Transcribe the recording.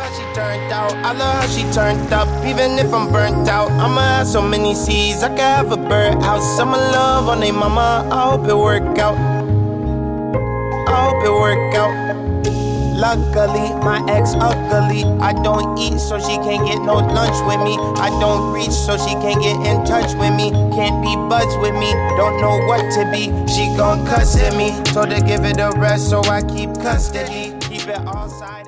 how she turned out. I love how she turned up, even if I'm burnt out. I'ma have so many seeds, I could have a birdhouse. I'ma love on they mama, I hope it work out. I hope it work out. Luckily, my ex ugly. I don't eat, so she can't get no lunch with me. I don't reach, so she can't get in touch with me. Can't be buds with me, don't know what to be. She gon' cuss at me, told her give it a rest, so I keep custody. Keep it all side.